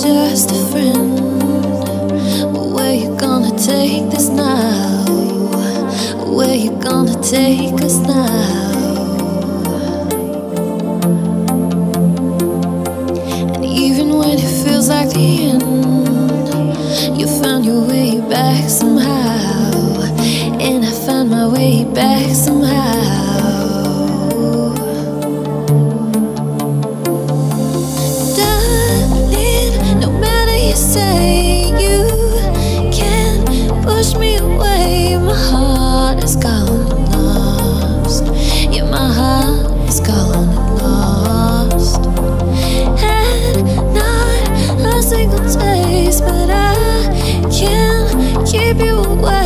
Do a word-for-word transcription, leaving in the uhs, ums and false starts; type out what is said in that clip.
just a friend. Where you gonna take this now? Where you gonna take us now? And even when it feels like the end, you found your way back somehow, and I found my way back somehow. Say you can't push me away. My heart is gone and lost. Yeah, my heart is gone and lost. Had not a single taste, but I can't keep you away.